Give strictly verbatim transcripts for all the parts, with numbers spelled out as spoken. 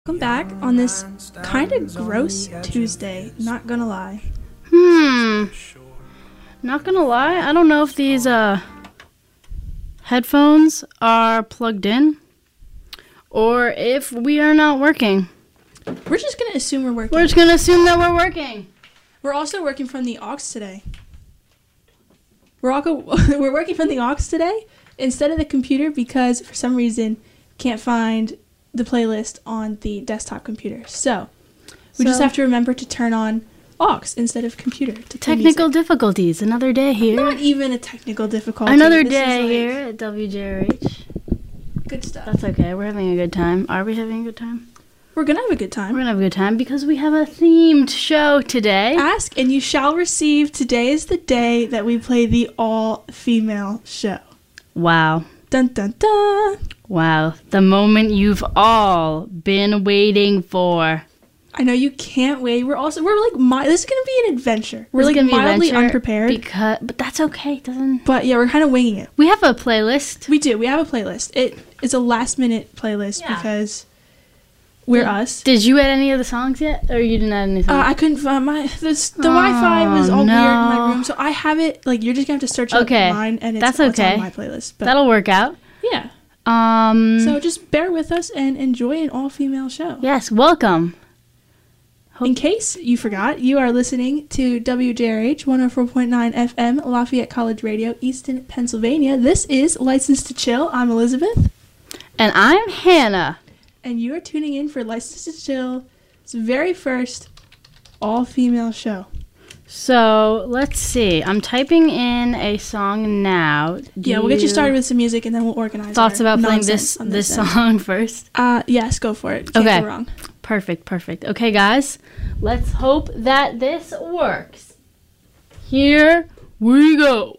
Welcome back on this kind of gross Tuesday, not gonna lie. Hmm. Not gonna lie, I don't know if these uh headphones are plugged in or if we are not working. We're just gonna assume we're working. We're just gonna assume that we're working. We're also working from the aux today. We're all go- we're working from the aux today instead of the computer because for some reason can't find the playlist on the desktop computer. So we so, just have to remember to turn on aux instead of computer. To technical difficulties. Another day here. Not even a technical difficulty. Another this day like here at W J R H. Good stuff. That's okay. We're having a good time. Are we having a good time? We're going to have a good time. We're going to have a good time because we have a themed show today. Ask and you shall receive. Today is the day that we play the all-female show. Wow. Dun, dun, dun. Wow. The moment you've all been waiting for. I know you can't wait. We're also, we're like, mi- this is going to be an adventure. We're like mildly unprepared. Because, but that's okay. It doesn't. But yeah, we're kind of winging it. We have a playlist. We do. We have a playlist. It is a last minute playlist yeah. because we're did, us. Did you add any of the songs yet? Or you didn't add any songs? Uh, I couldn't find my, this, the oh, Wi-Fi was all no. weird in my room. So I have it, like, you're just going to have to search okay. up mine and it's, that's it's okay. on my playlist. But that'll work out. Yeah. Um. So just bear with us and enjoy an all-female show. Yes, welcome. Hope In case you forgot, you are listening to W J R H one oh four point nine F M, Lafayette College Radio, Easton, Pennsylvania. This is License to Chill. I'm Elizabeth. And I'm Hannah. And you are tuning in for License to Chill, its very first all-female show. So, let's see. I'm typing in a song now. Do yeah, we'll get you started with some music and then we'll organize thoughts about playing this this, this song first? Uh, yes, go for it. Can't okay. go wrong. Perfect, perfect. Okay, guys. Let's hope that this works. Here we go.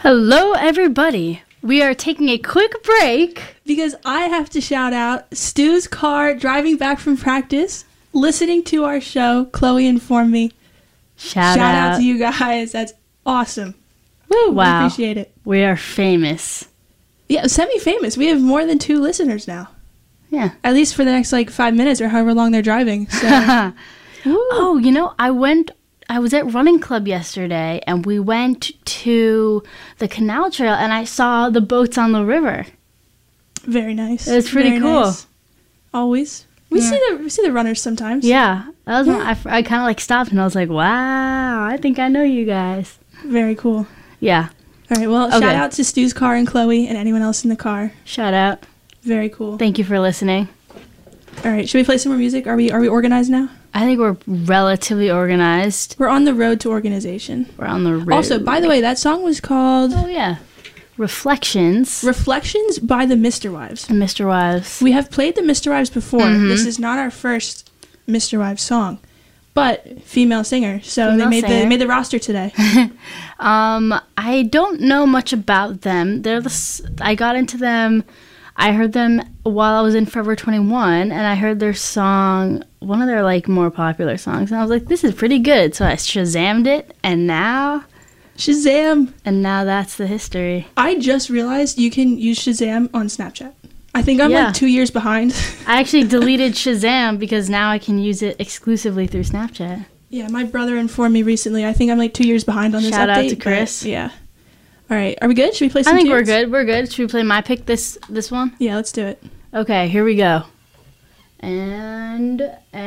Hello, everybody. We are taking a quick break because I have to shout out Stu's car driving back from practice, listening to our show. Chloe informed me. Shout, shout out. out to you guys. That's awesome. Woo! Wow. We appreciate it. We are famous. Yeah, semi-famous. We have more than two listeners now. Yeah. At least for the next like five minutes or however long they're driving. So. Oh, you know, I went. I was at running club yesterday, and we went to the canal trail, and I saw the boats on the river. Very nice. It was pretty Very cool. Nice. Always. We Yeah. see the we see the runners sometimes. Yeah, that was. Yeah. One, I, I kind of like stopped, and I was like, "Wow, I think I know you guys." Very cool. Yeah. All right. Well, Okay. shout out to Stu's car and Chloe and anyone else in the car. Shout out. Very cool. Thank you for listening. All right. Should we play some more music? Are we Are we organized now? I think we're relatively organized. We're on the road to organization. We're on the road. Also, by the way, that song was called Oh yeah, Reflections. Reflections by the Mister Wives. and Mister Wives. We have played the Mister Wives before. Mhm. This is not our first Mister Wives song, but female singer. So Female they made singer. the made the roster today. Um, I don't know much about them. They're the. s- I got into them. I heard them while I was in Forever twenty-one, and I heard their song, one of their like more popular songs, and I was like, "This is pretty good." So I Shazammed it, and now, Shazam! and now that's the history. I just realized you can use Shazam on Snapchat. I think I'm Yeah. like two years behind. I actually deleted Shazam because now I can use it exclusively through Snapchat. Yeah, my brother informed me recently. I think I'm like two years behind on this Shout update. out to but Chris. Yeah. All right. Are we good? Should we play some I think we're tunes? good. We're good. Should we play my pick this this one? Yeah, let's do it. Okay, here we go. And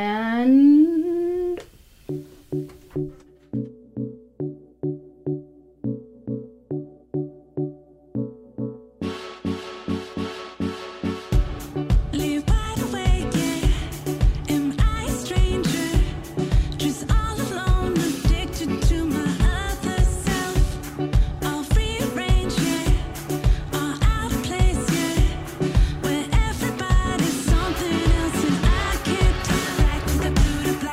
and Live wide awake, yeah. Am I a stranger? Just all alone, addicted to my other self. All rearranged, yeah. All out of place, yeah. Where everybody's something else and I can't talk back to the Buddha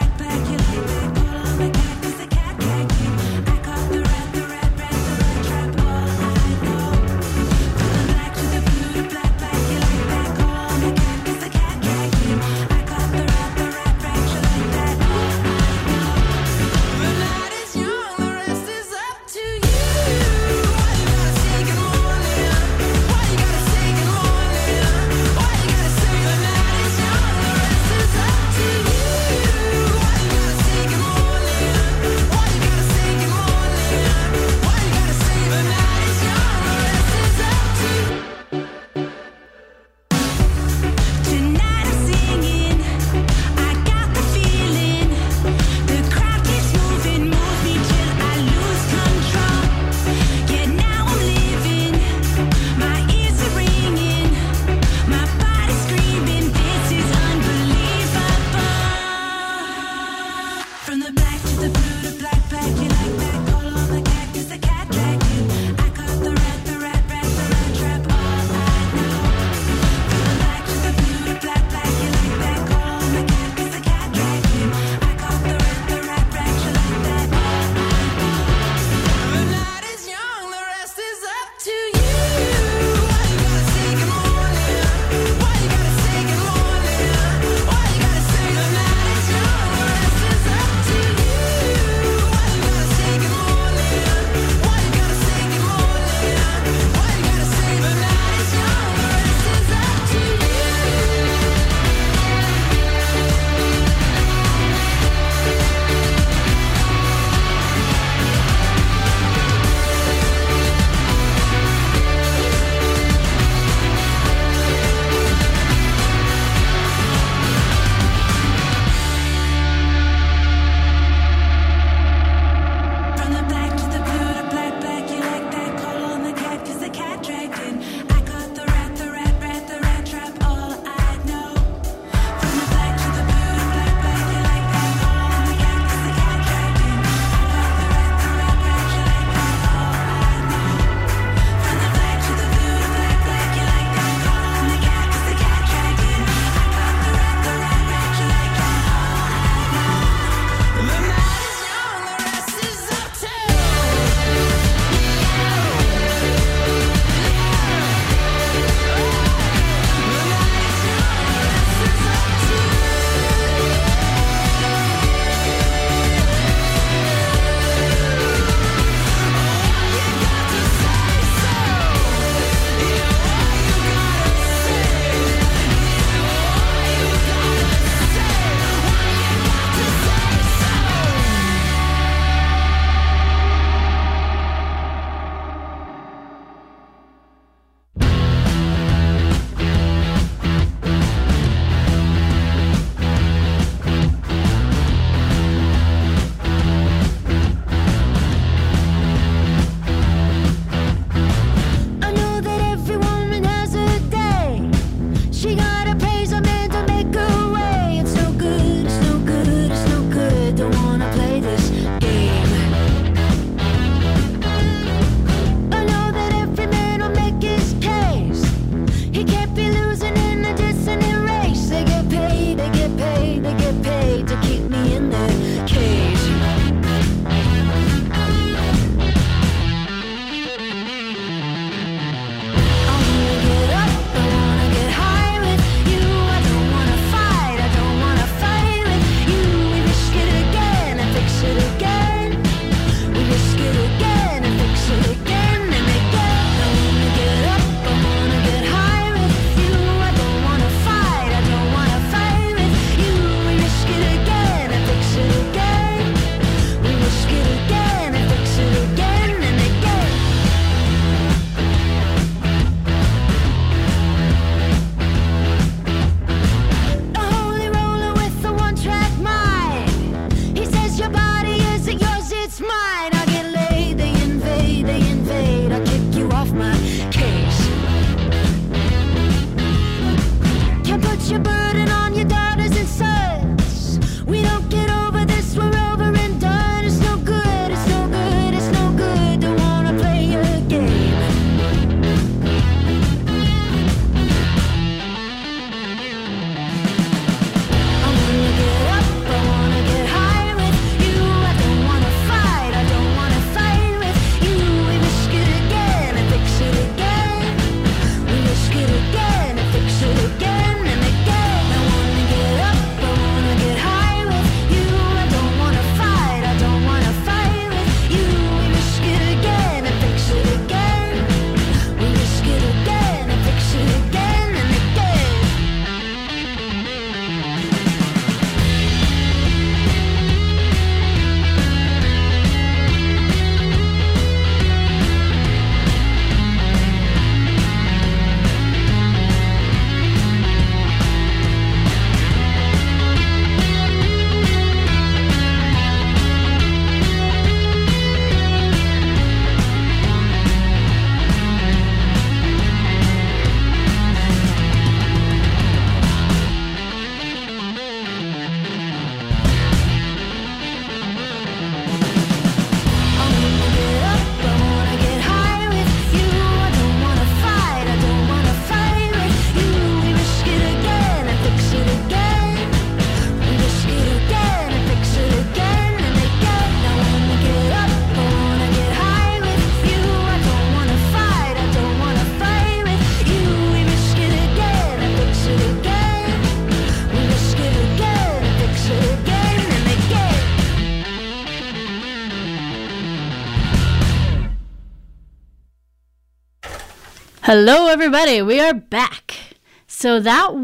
Hello, everybody. We are back. So that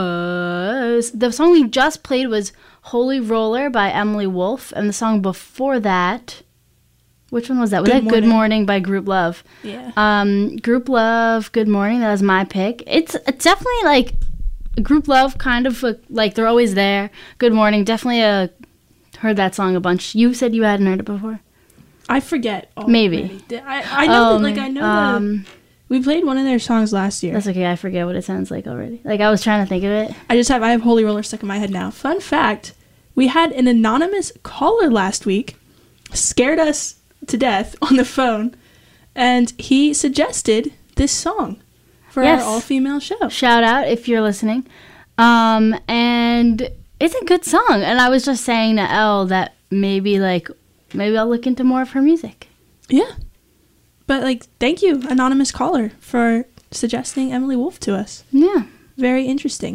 was the song we just played was "Holy Roller" by Emily Wolf, and the song before that, which one was that? Was Good that "Good Morning. Morning" by Group Love? Yeah. Um, Group Love, "Good Morning." That was my pick. It's, it's definitely like Group Love, kind of a, like they're always there. "Good Morning," definitely a heard that song a bunch. You said you hadn't heard it before. I forget. Already. Maybe. I, I know Oh, that, like, I know um, that we played one of their songs last year. That's okay. I forget what it sounds like already. Like I was trying to think of it. I just have, I have Holy Roller stuck in my head now. Fun fact, we had an anonymous caller last week, scared us to death on the phone, and he suggested this song for Yes. our all-female show. Shout out if you're listening. Um, and it's a good song. And I was just saying to Elle that maybe like maybe I'll look into more of her music. Yeah. But, like, thank you, anonymous caller, for suggesting Emily Wolf to us. Yeah. Very interesting.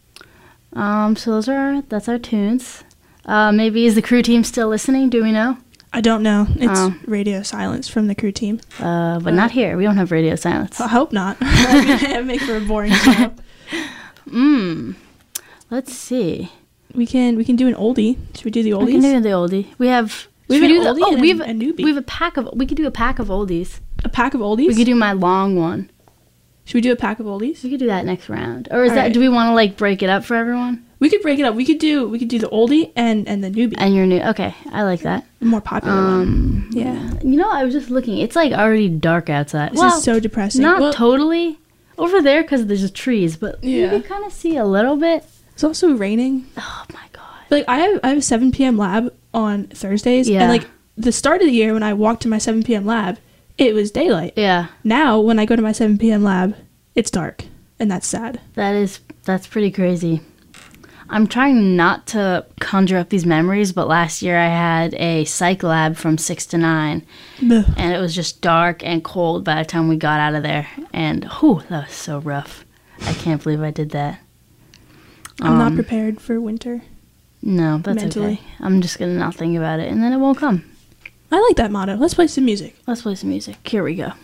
Um, so those are our, that's our tunes. Uh, maybe is the crew team still listening? Do we know? I don't know. It's Oh. radio silence from the crew team. Uh, but not here. We don't have radio silence. I hope not. That'd make for a boring show. Mmm. Let's see. We can we can do an oldie. Should we do the oldies? We can do the oldie. We have. We should have we an do oldie the, oh, and we a- have a newbie. We have a pack of. We could do a pack of oldies. A pack of oldies? We could do my long one. Should we do a pack of oldies? We could do that next round. Or is All that? right. Do we want to like break it up for everyone? We could break it up. We could do we could do the oldie and and the newbie. And you're new. Okay, I like that. The more popular one. Um, Yeah. You know, I was just looking. It's like already dark outside. This well, is so depressing. not Well, totally over there because there's just trees, but Yeah. you can kind of see a little bit. it's also raining. Oh my god. But, like, I have I have a seven p.m. lab on Thursdays. Yeah. And, like, the start of the year when I walked to my seven p.m. lab, it was daylight. Yeah, Now, when I go to my seven p.m. lab, it's dark. And that's sad. that is that's pretty crazy. I'm trying not to conjure up these memories, but last year I had a psych lab from six to nine, Ugh. and it was just dark and cold by the time we got out of there. And whew, that was so rough. I can't believe I did that. I'm not Um, prepared for winter. No, that's mentally. okay. I'm just gonna not think about it, and then it won't come. I like that motto. Let's play some music. Let's play some music. Here we go.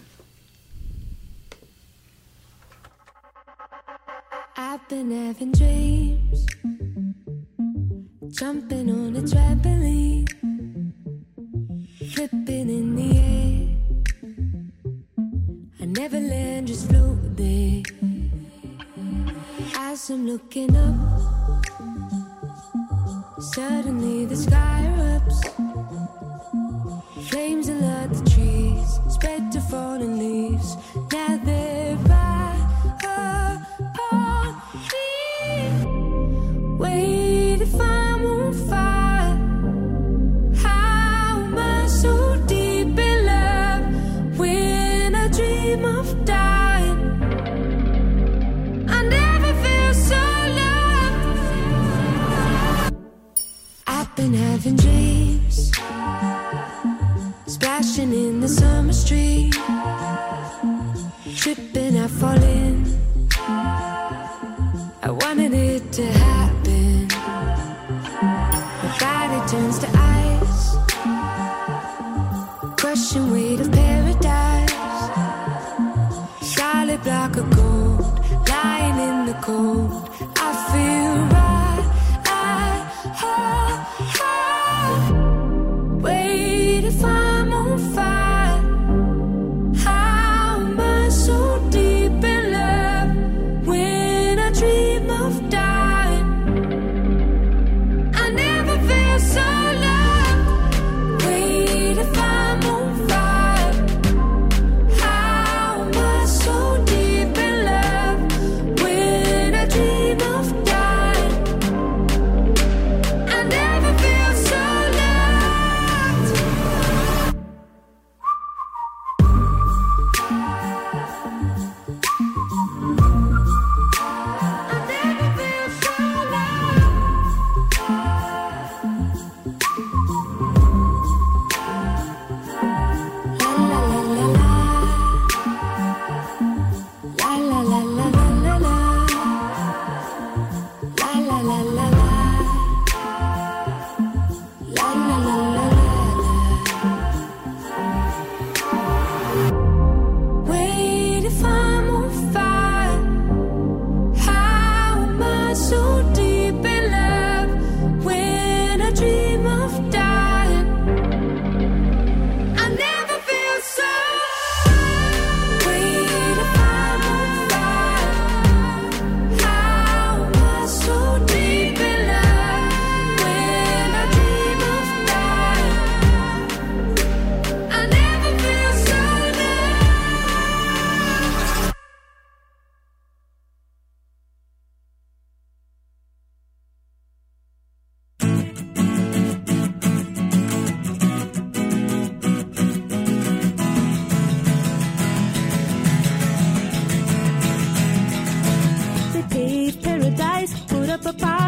I've been having dreams, jumping on a trampoline, flipping in the air. I never land, just float there. As I'm looking up, suddenly the sky erupts. Flames alert the trees, spread to fallen leaves. Now they're right upon me. Wait, if I'm on fire, how am I so deep in love? When I dream of dying, I never feel so loved. I've been having dreams,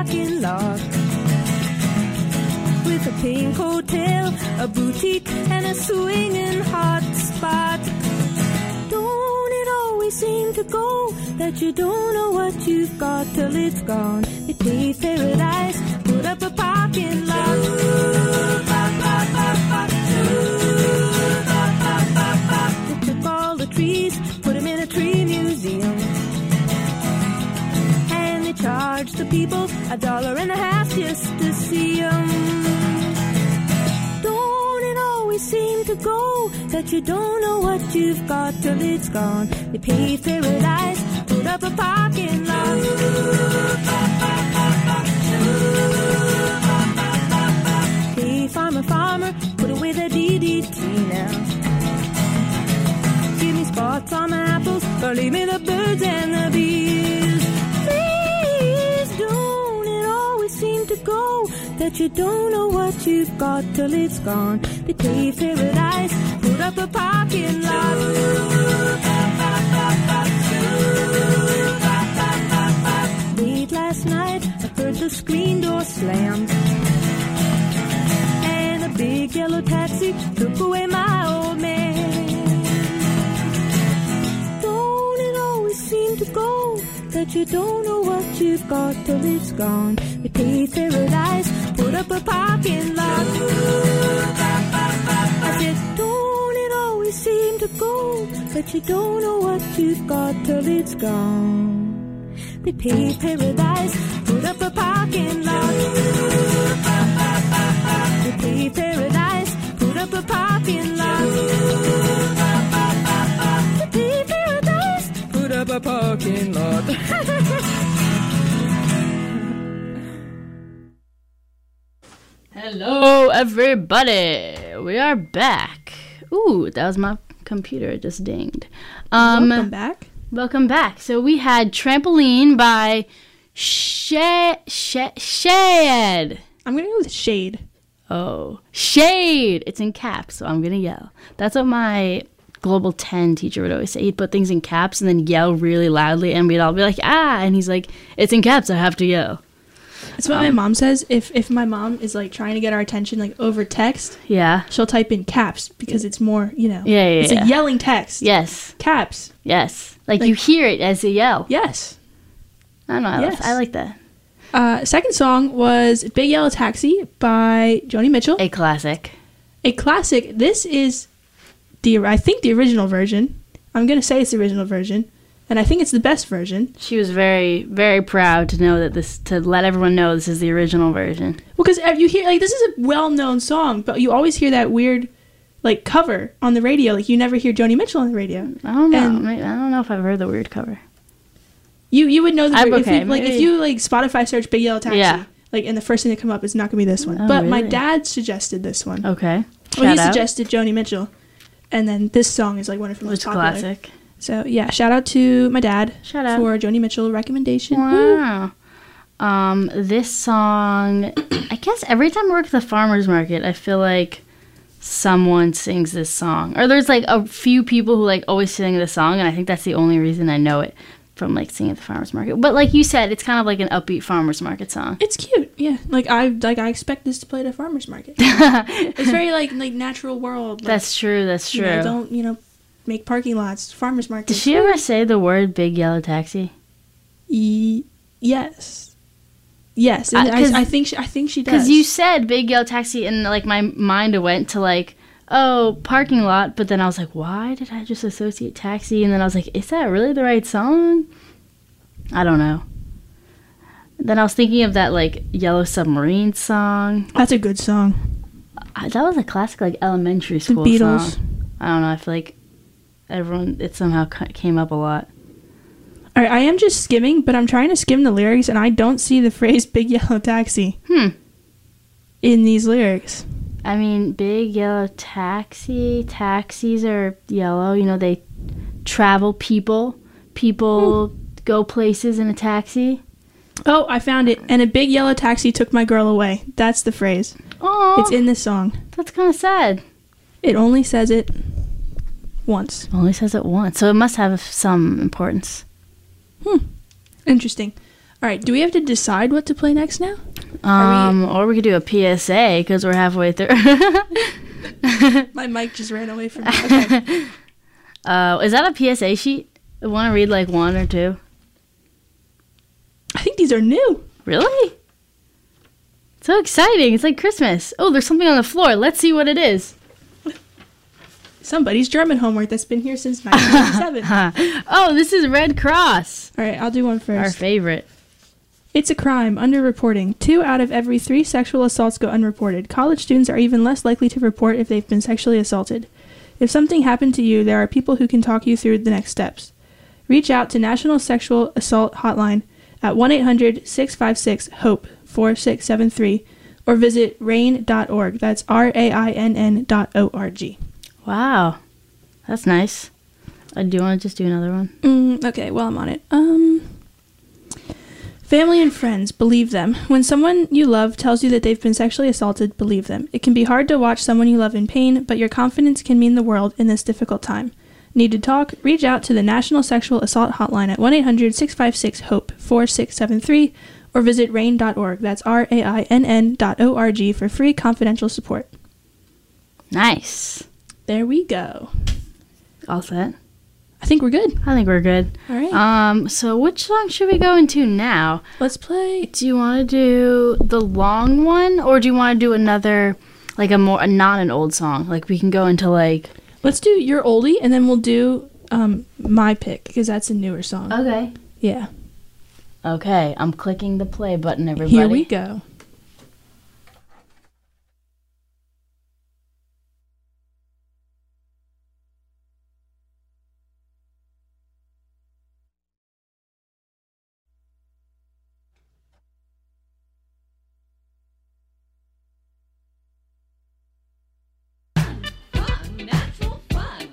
parking lot. With a pink hotel, a boutique, and a swinging hot spot. Don't it always seem to go that you don't know what you've got till it's gone? They paved paradise, put up a parking lot. They took all the trees, put them in a tree museum. And they charged the people a dollar and a half just to see them. Don't it always seem to go that you don't know what you've got till it's gone? They paved paradise, put up a parking lot. Hey, farmer, farmer, put away the D D T now. Give me spots on my apples, or leave me the birds and the bees. Please don't it always seem to go that you don't know what you've got till it's gone? They paved paradise, put up a parking lot. Late last night, I heard the screen door slam, and a big yellow taxi took away my old man. Don't it always seem to go that you don't know what you've got till it's gone? They paved paradise, put up a parking lot. I said, don't it always seem to go that you don't know what you've got till it's gone? They paved paradise, put up a parking lot. They paved paradise, put up a parking lot. They paved paradise, put up a parking lot. Hello, everybody. We are back. Ooh, that was my computer. It just dinged. Um, Welcome back. Welcome back. So we had Trampoline by Sha- Sha- Shade. I'm gonna go with Shade. Oh, Shade. It's in caps, so I'm going to yell. That's what my Global ten teacher would always say. He'd put things in caps and then yell really loudly, and we'd all be like, ah, and he's like, it's in caps, I have to yell. That's what my mom says. If if my mom is like trying to get our attention like over text, Yeah. she'll type in caps because it's more, you know. Yeah, yeah, It's yeah. a yelling text. Yes. Caps. Yes. Like, Like- you hear it as a yell. Yes. I don't know. I, Yes. like, I like that. Uh, second song was Big Yellow Taxi by Joni Mitchell. A classic. A classic. This is the I think the original version. I'm gonna say it's the original version, and I think it's the best version. She was very, very proud to know that this, to let everyone know this is the original version. Well, because you hear like this is a well-known song, but you always hear that weird like cover on the radio. Like you never hear Joni Mitchell on the radio. I don't know. And- Maybe- I don't know if I've heard the weird cover. You you would know the I'm if okay, you, like if maybe- you like Spotify search Big Yellow Taxi. Yeah. Like and the first thing that come up is not gonna be this one. Oh, but my really? dad suggested this one. Okay. Well, he Shout out. suggested Joni Mitchell, and then this song is like one of her most Which popular. classic. So yeah, shout out to my dad Shout out. for Joni Mitchell recommendation. Woo. Wow. Um, this song, I guess every time I work at the farmer's market, I feel like someone sings this song. Or there's like a few people who like always sing this song, and I think that's the only reason I know it from like singing at the farmer's market. But like you said, it's kind of like an upbeat farmer's market song. It's cute, yeah. Like I like I expect this to play at a farmer's market. It's very like like natural world. Like, That's true, that's you true. know, don't you know make parking lots, farmer's markets. Did she ever say the word big yellow taxi? E- yes, yes. And Uh, 'cause- I, I think she, I think she does. Because you said big yellow taxi, and like my mind went to like, oh, parking lot. But then I was like, why did I just associate taxi? And then I was like, is that really the right song? I don't know. Then I was thinking of that like Yellow Submarine song. That's a good song. I, that was a classic like elementary The school Beatles. song. I don't know. I feel like everyone it somehow ca- came up a lot. All right, I am just skimming, but I'm trying to skim the lyrics, and I don't see the phrase "big yellow taxi" Hmm. in these lyrics. I mean, big yellow taxi. Taxis are yellow. You know, they travel people. People go places in a taxi. Oh, I found it. And a big yellow taxi took my girl away. That's the phrase. Oh, It's in this song. that's kind of sad. It only says it once. Only says it once, so it must have some importance. Interesting. All right, do we have to decide what to play next now? Um, or we could do a P S A because we're halfway through. My mic just ran away from me. Okay. uh, is that a P S A sheet? Want to read like one or two? I think these are new. Really? So exciting. It's like Christmas. Oh, there's something on the floor. Let's see what it is. Somebody's German homework that's been here since nineteen ninety-seven. Oh, this is Red Cross. All right, I'll do one first. Our favorite. It's a crime, underreporting. Two out of every three sexual assaults go unreported. College students are even less likely to report if they've been sexually assaulted. If something happened to you, there are people who can talk you through the next steps. Reach out to National Sexual Assault Hotline at one eight hundred six five six HOPE four six seven three or visit rain dot org. That's R A I N N dot O R G. Wow. That's nice. Uh, do you want to just do another one? Mm, okay, well, I'm on it. Um... Family and friends, believe them. When someone you love tells you that they've been sexually assaulted, believe them. It can be hard to watch someone you love in pain, but your confidence can mean the world in this difficult time. Need to talk? Reach out to the National Sexual Assault Hotline at one eight hundred six five six HOPE four six seven three or visit rain dot org. That's R A I N N dot O R G for free confidential support. Nice. There we go. All set? I think we're good. I think we're good. All right. Um, so which song should we go into now? Let's play. Do you want to do the long one, or do you want to do another, like a more, a not an old song? Like we can go into like. Let's do your oldie, and then we'll do um my pick because that's a newer song. Okay. Yeah. Okay, I'm clicking the play button, everybody. Here we go. Natural fun.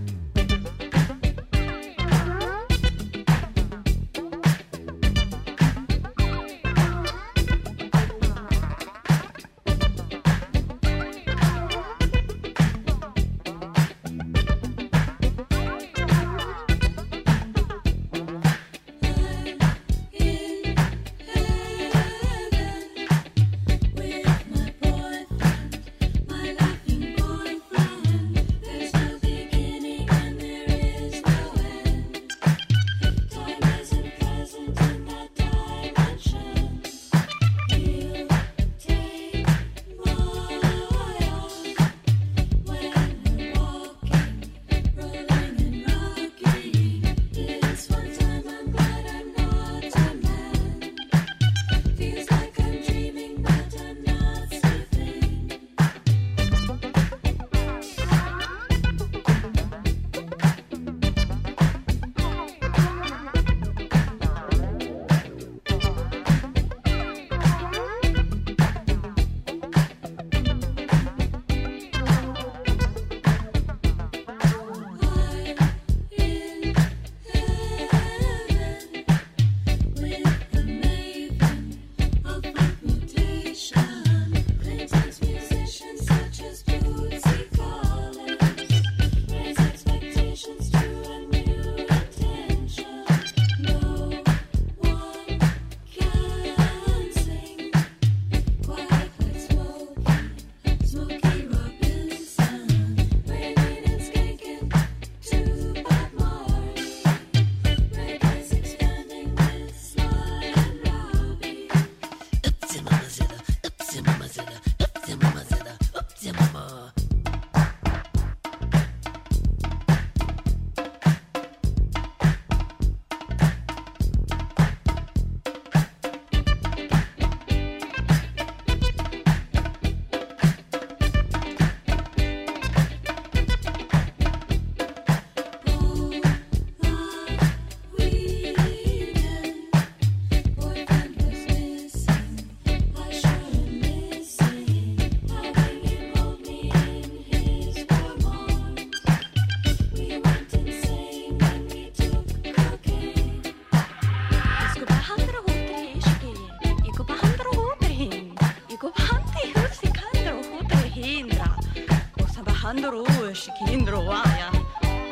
handrush kindroaya.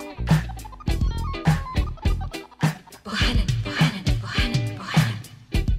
Bohanan, bohanan, bohanan, bohanan.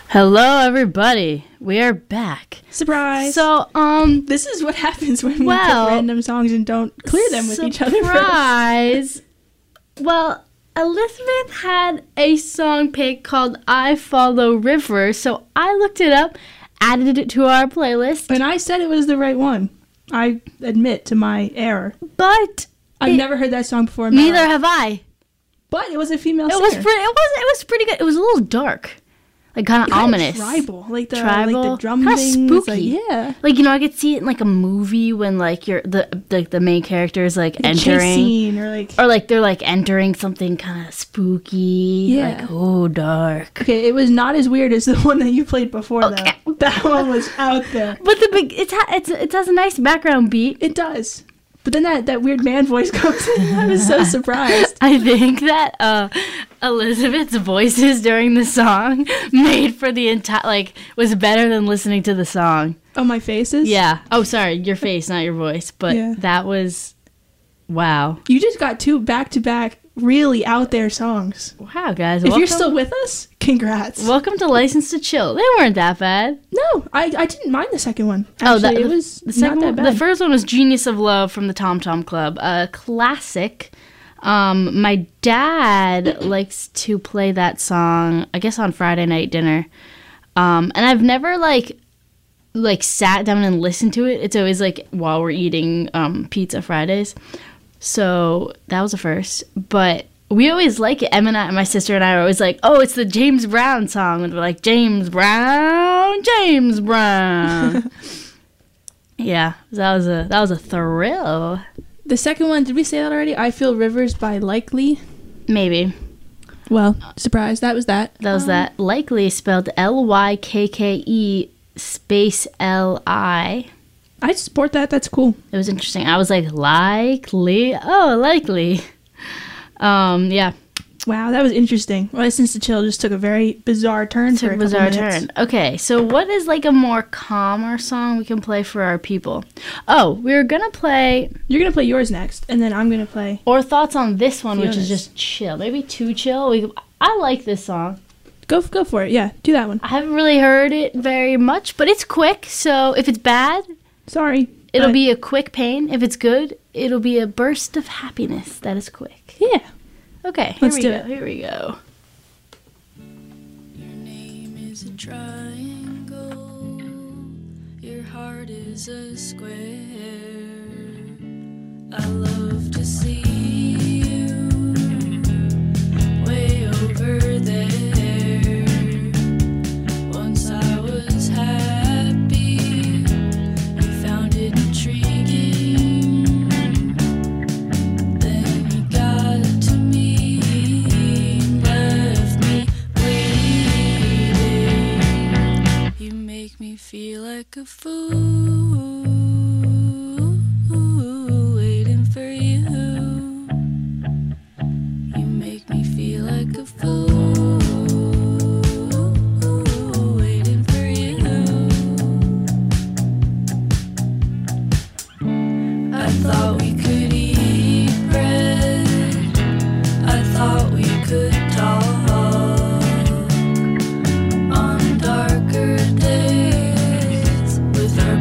Hello, everybody. We are back. Surprise. So, um, this is what happens when we Well, pick random songs and don't clear them with each other first. surprise. Well, Elizabeth had a song pick called "I Follow Rivers," so I looked it up, added it to our playlist. And I said it was the right one. I admit to my error. But I've it- never heard that song before in my neither life. have I. But it was a female It singer. was pretty. It was. It was pretty good. It was a little dark, like kind of Kinda ominous. Tribal. Like the, Tribal. like the drum Kinda things. spooky. Like, yeah. Like, you know, I could see it in like a movie when like you're the the, the main character is like, Like a chase entering, scene or like... or like they're like entering something kind of spooky. Yeah. Like, oh, dark. Okay, it was not as weird as the one that you played before, Okay. though. That one was out there. But the big it's ha- it's it has a nice background beat. It does. But then that, that weird man voice comes in. I was so surprised. I think that uh, Elizabeth's voices during the song made for the entire like was better than listening to the song. Oh, my faces? Yeah. Oh, sorry, your face, not your voice. But Yeah. that was wow. You just got two back-to-back really out there songs. Wow, guys. If welcome, you're still with us, congrats. welcome to License to Chill. They weren't that bad. no, I, I didn't mind the second one. Oh, Actually, that- it was The second not one, that bad. the first one was Genius of Love from the Tom Tom Club, a classic. Um, my dad likes to play that song, I guess, on Friday night dinner. Um, and I've never like like sat down and listened to it. It's always like while we're eating um, pizza Fridays. So that was a first. But we always like it. Em and I, my sister and I are always like, oh, it's the James Brown song. And we're like, James Brown, James Brown. Yeah, that was a that was a thrill. The second one, did we say that already? I Feel Rivers by Likely. Maybe. Well, surprise, that was that. That was Um, that. Likely spelled L Y K K E space L I. I support that. That's cool. It was interesting. I was like, likely? Oh, likely. Um, yeah. Wow, that was interesting. License to Chill just took a very bizarre turn for Took a a couple bizarre minutes. turn. Okay, so what is like a more calmer song we can play for our people? Oh, we were gonna play You're going to play yours next, and then I'm going to play. or thoughts on this one, which is Fiona's. just chill. Maybe too chill. We, I like this song. Go go for it. Yeah, do that one. I haven't really heard it very much, but it's quick. So if it's bad, Sorry. it'll but- be a quick pain. If it's good, it'll be a burst of happiness that is quick. Yeah. Okay, here Let's we do go. it. Here we go. Your name is a triangle. Your heart is a square. I love to see you way over there. Once I was happy. You found it intriguing. Then you got to me, left me waiting. You make me feel like a fool, waiting for you. You make me feel like a fool, waiting for you. I thought we could eat bread. I thought we could talk on darker days with our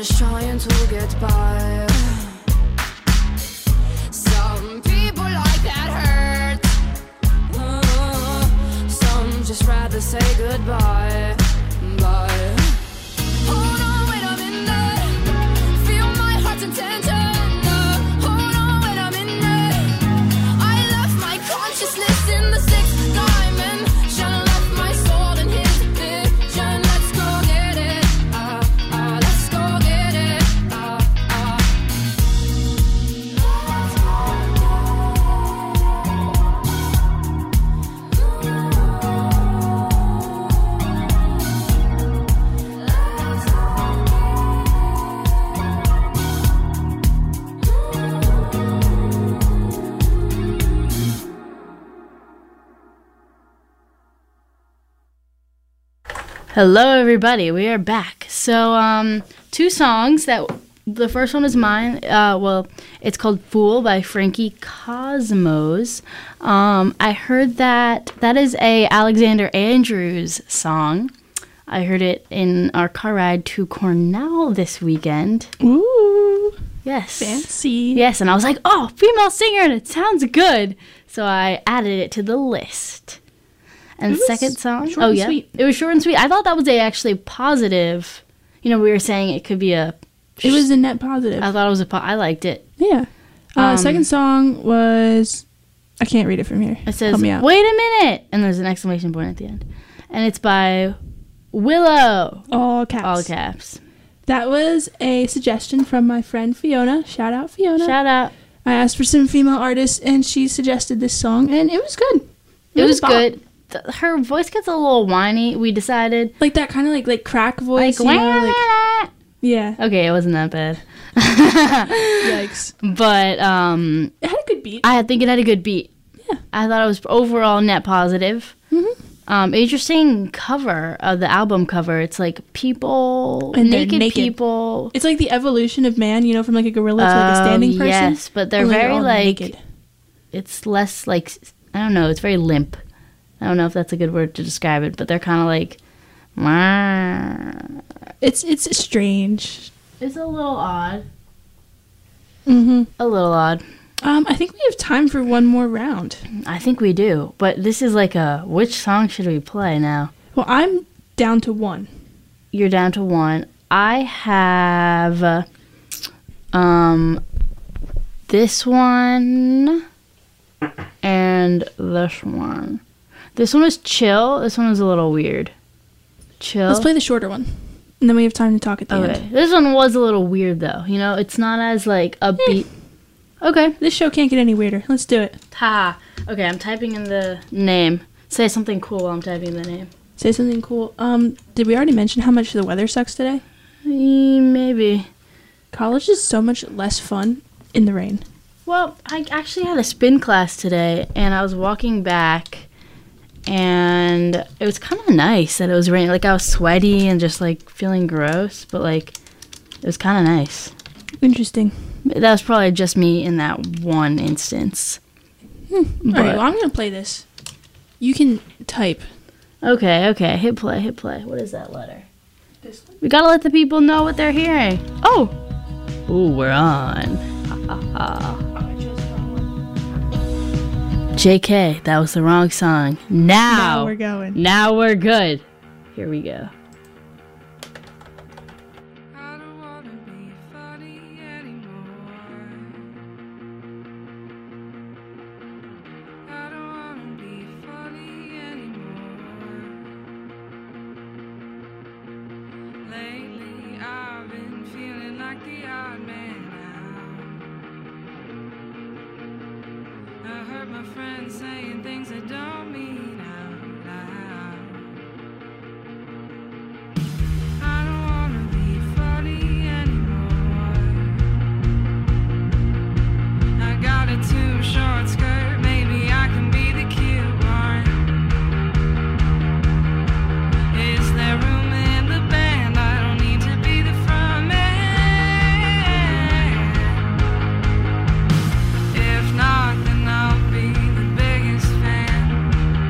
just trying to get by. Some people like that hurt. Uh, some just rather say goodbye. Bye. Hold on, wait a minute. Feel my heart's intention. Uh, hold on, wait a minute. I left my consciousness in the sixth dimension. Left my soul in his vision. Let's go get it. Uh, uh, let's go get it. Uh, uh. Hello, everybody. We are back. So, um, two songs that the first one is mine. Uh, well, it's called "Fool" by Frankie Cosmos. Um, I heard that that is a Alexander Andrews song. I heard it in our car ride to Cornell this weekend. Ooh, Yes, fancy. yes, and I was like, "Oh, female singer, and it sounds good." So I added it to the list. And It the was second song, short oh and yeah, sweet. it was short and sweet. I thought that was a actually positive. You know, we were saying it could be a. It was a net positive. I thought it was a. Po- I liked it. yeah. Uh, Um, second song was. I can't read it from here. It says, Help me out. "Wait a minute," and there's an exclamation point at the end, and it's by Willow. All caps. All caps. That was a suggestion from my friend Fiona. Shout out Fiona. Shout out. I asked for some female artists, and she suggested this song, and it was good. It was bop. good. Th- Her voice gets a little whiny. We decided. Like that kind of like like crack voice. Like, you wait know, a like, minute. yeah. Okay, it wasn't that bad. Yikes. But um, It had a good beat. I think it had a good beat. Yeah. I thought it was overall net positive. Mhm. Um, interesting cover of the album cover. It's like people, And they're naked, naked. people. It's like the evolution of man, you know, from like a gorilla to like a standing Um, person. Yes, but they're Only very all like naked. it's less like I don't know. It's very limp. I don't know if that's a good word to describe it, but they're kind of like. "Wah." It's it's strange. It's a little odd. Mm-hmm. A little odd. Um, I think we have time for one more round. I think we do, but this is like a which song should we play now? Well, I'm down to one. You're down to one. I have uh, um this one and this one. This one is chill. This one is a little weird. Chill. Let's play the shorter one, and then we have time to talk at the Okay. end. This one was a little weird though. You know, it's not as like upbeat. Okay. This show can't get any weirder. Let's do it. Ha. Okay, I'm typing in the name. Say something cool while I'm typing the name. Say something cool. Um, did we already mention how much the weather sucks today? Eh, Maybe. College is so much less fun in the rain. Well, I actually had a spin class today, and I was walking back, and it was kind of nice that it was raining. Like, I was sweaty and just, like, feeling gross, but, like, it was kind of nice. Interesting. That was probably just me in that one instance. All But- right, well, I'm gonna play this. You can type. Okay, okay. Hit play, hit play. What is that letter? We gotta let the people know what they're hearing. Oh! Ooh, we're on. Ha, ha, ha. J K, that was the wrong song. Now, Now we're going. Now we're good. Here we go. I don't wanna be funny anymore. I don't wanna be funny anymore. Lately I've been feeling like the odd man out. I heard my friends saying things I don't mean out loud. I don't wanna be funny anymore. I got a too short skirt, maybe I can be the cute one. Is there room in the band? I don't need to be the front man. If not, then I'll be the biggest fan.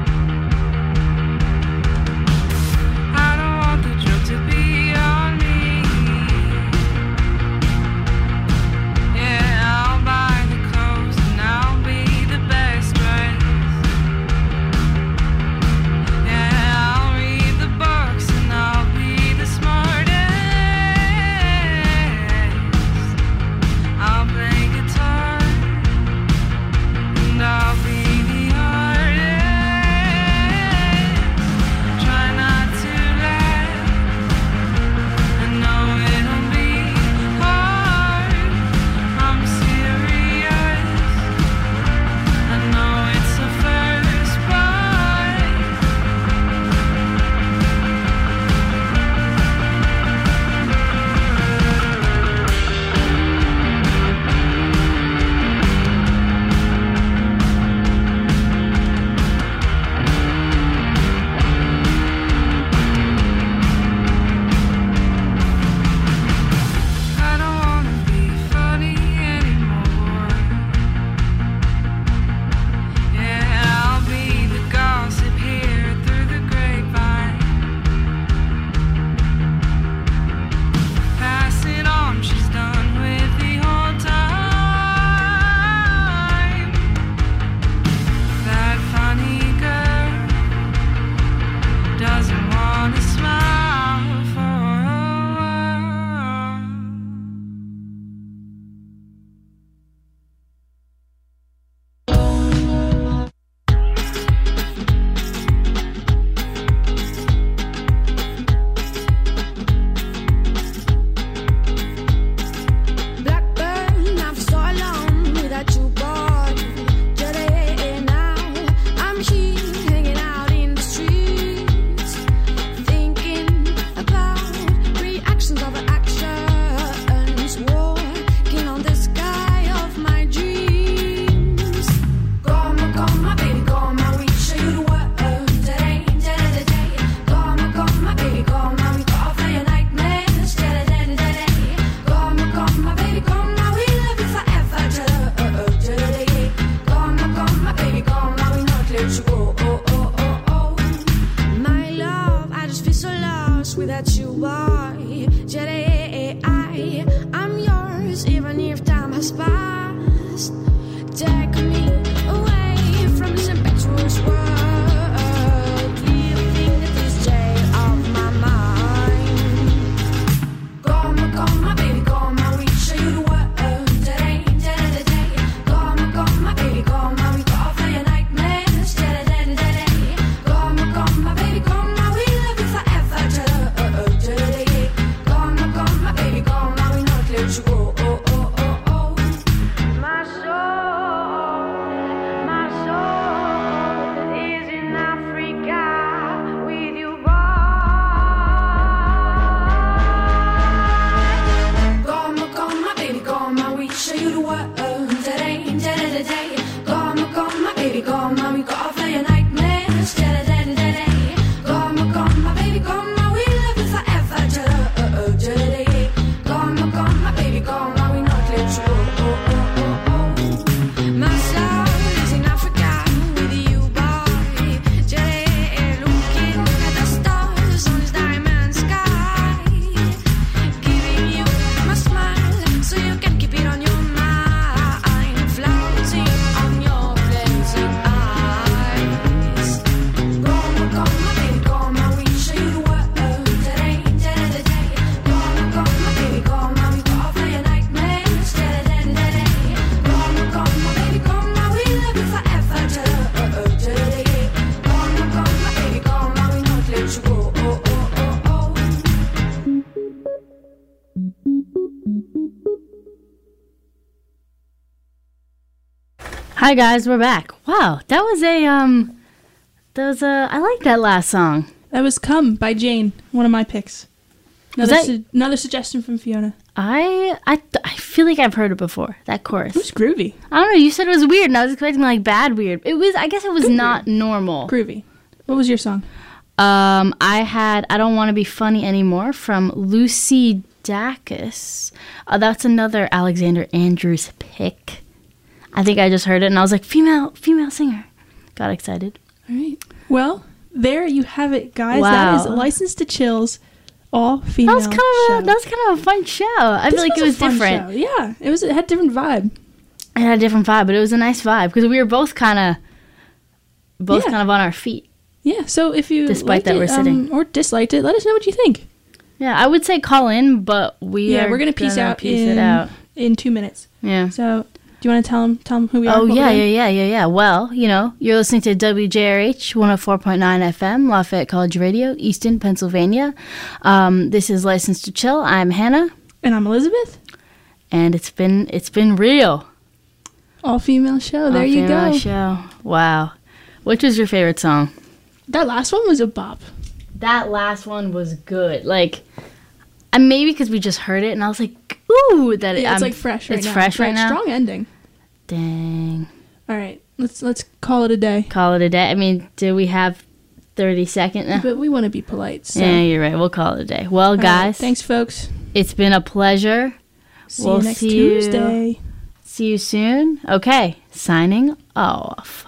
Hi guys, we're back. Wow, that was a um, that was a. I like that last song. That was "Come" by Jane, one of my picks. Was Another, that- su- another suggestion from Fiona. I I I feel like I've heard it before. That chorus. It was groovy. I don't know. You said it was weird, and I was expecting like bad weird. It was. I guess it was Good not normal. Groovy. What was your song? Um, I had I Don't Want to Be Funny Anymore from Lucy Dacus. Uh, that's another Alexander Andrews pick. I think I just heard it and I was like, female female singer. Got excited. All right. Well, there you have it, guys. Wow. That is License to Chill's all That female was kind of show. a, that was kind of a fun show. I This feel like it a was fun different. show. Yeah, it was. It had a different vibe. It had a different vibe, but it was a nice vibe because we were both kind of both Yeah. kind of on our feet. Yeah. So if you Despite liked that it, we're sitting. um, or disliked it, let us know what you think. Yeah, I would say call in, but we Yeah, are we're gonna piece gonna out piece in it out. in two minutes. Yeah. So do you want to tell them tell them who we are? Oh what yeah, we're yeah, doing? yeah, yeah, yeah. Well, you know, you're listening to W J R H one oh four point nine F M, Lafayette College Radio, Easton, Pennsylvania. Um, this is License to Chill. I'm Hannah, And I'm Elizabeth. and it's been it's been real. All female show. There All you female go. Show. Wow. Which was your favorite song? That last one was a bop. That last one was good. Like, I maybe because we just heard it, and I was like, ooh, that Yeah, it's I'm- like fresh right it's now. fresh right now. Strong ending. Dang. All right, let's let's call it a day. Call it a day. I mean, do we have thirty seconds? No. But we want to be polite. So. Yeah, you're right. We'll call it a day. Well, All right, guys, thanks, folks. it's been a pleasure. See We'll you next see you. Tuesday. See you soon. Okay, signing off.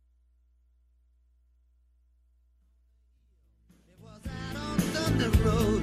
Was out on Thunder Road.